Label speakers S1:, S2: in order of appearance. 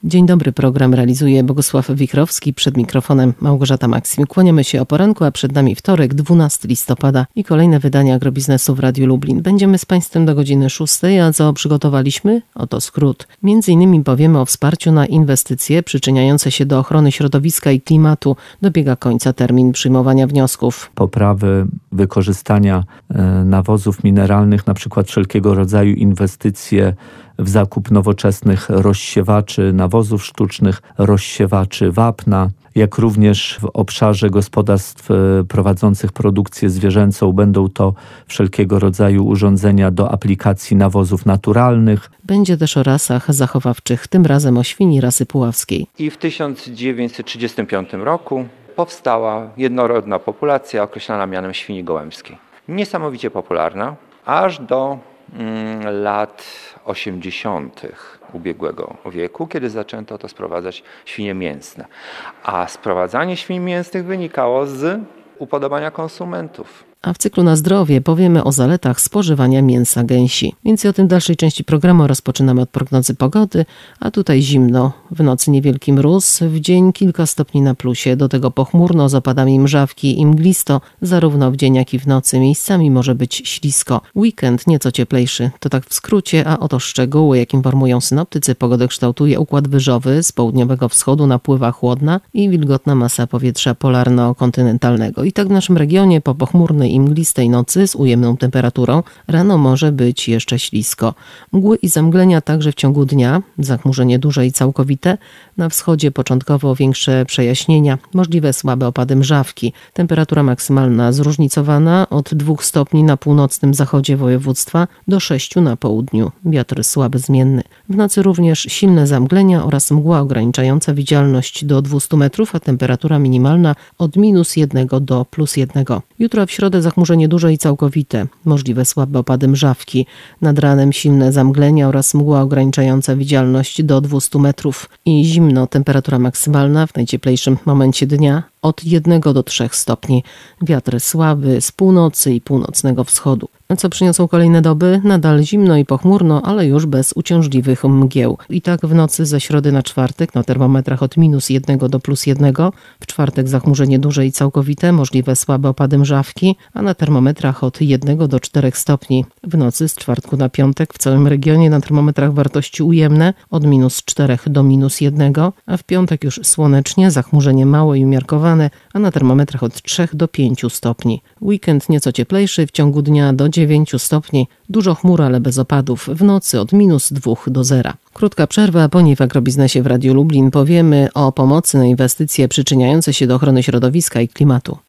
S1: Dzień dobry, program realizuje Bogusław Wichrowski, przed mikrofonem Małgorzata Maksim. Kłaniamy się o poranku, a przed nami wtorek, 12 listopada i kolejne wydania Agrobiznesu w Radiu Lublin. Będziemy z Państwem do godziny 6, a co przygotowaliśmy? Oto skrót. Między innymi powiemy o wsparciu na inwestycje przyczyniające się do ochrony środowiska i klimatu. Dobiega końca termin przyjmowania wniosków.
S2: Poprawy wykorzystania nawozów mineralnych, na przykład wszelkiego rodzaju inwestycje w zakup nowoczesnych rozsiewaczy nawozów sztucznych, rozsiewaczy wapna, jak również w obszarze gospodarstw prowadzących produkcję zwierzęcą będą to wszelkiego rodzaju urządzenia do aplikacji nawozów naturalnych.
S1: Będzie też o rasach zachowawczych, tym razem o świni rasy puławskiej.
S3: I w 1935 roku powstała jednorodna populacja określana mianem świni gołębskiej. Niesamowicie popularna, aż do lat 80. ubiegłego wieku, kiedy zaczęto to sprowadzać świnie mięsne. A sprowadzanie świń mięsnych wynikało z upodobania konsumentów.
S1: A w cyklu Na zdrowie powiemy o zaletach spożywania mięsa gęsi. Więcej o tym w dalszej części programu. Rozpoczynamy od prognozy pogody, a tutaj zimno. W nocy niewielki mróz, w dzień kilka stopni na plusie. Do tego pochmurno z opadami mrzawki i mglisto, zarówno w dzień jak i w nocy. Miejscami może być ślisko. Weekend nieco cieplejszy. To tak w skrócie, a oto szczegóły, jak informują synoptycy. Pogodę kształtuje układ wyżowy. Z południowego wschodu napływa chłodna i wilgotna masa powietrza polarno-kontynentalnego. I tak w naszym regionie po pochmurnej i mglistej nocy z ujemną temperaturą rano może być jeszcze ślisko. Mgły i zamglenia także w ciągu dnia, zachmurzenie duże i całkowite, na wschodzie początkowo większe przejaśnienia, możliwe słabe opady mrzawki. Temperatura maksymalna zróżnicowana od 2 stopni na północnym zachodzie województwa do 6 na południu. Wiatr słaby zmienny. W nocy również silne zamglenia oraz mgła ograniczająca widzialność do 200 metrów, a temperatura minimalna od -1 do +1. Jutro w środę zachmurzenie duże i całkowite, możliwe słabe opady mrzawki. Nad ranem silne zamglenia oraz mgła ograniczająca widzialność do 200 metrów. I zimno, temperatura maksymalna w najcieplejszym momencie dnia od 1 do 3 stopni. Wiatr słaby z północy i północnego wschodu. Co przyniosą kolejne doby? Nadal zimno i pochmurno, ale już bez uciążliwych mgieł. I tak w nocy ze środy na czwartek na termometrach od -1 do +1. W czwartek zachmurzenie duże i całkowite, możliwe słabe opady mrzawki, a na termometrach od 1 do 4 stopni. W nocy z czwartku na piątek w całym regionie na termometrach wartości ujemne od -4 do -1, a w piątek już słonecznie, zachmurzenie małe i umiarkowane, a na termometrach od 3 do 5 stopni. Weekend nieco cieplejszy, w ciągu dnia do 9 stopni, dużo chmur, ale bez opadów, w nocy od -2 do 0. Krótka przerwa, a po niej w Agrobiznesie w Radiu Lublin powiemy o pomocy na inwestycje przyczyniające się do ochrony środowiska i klimatu.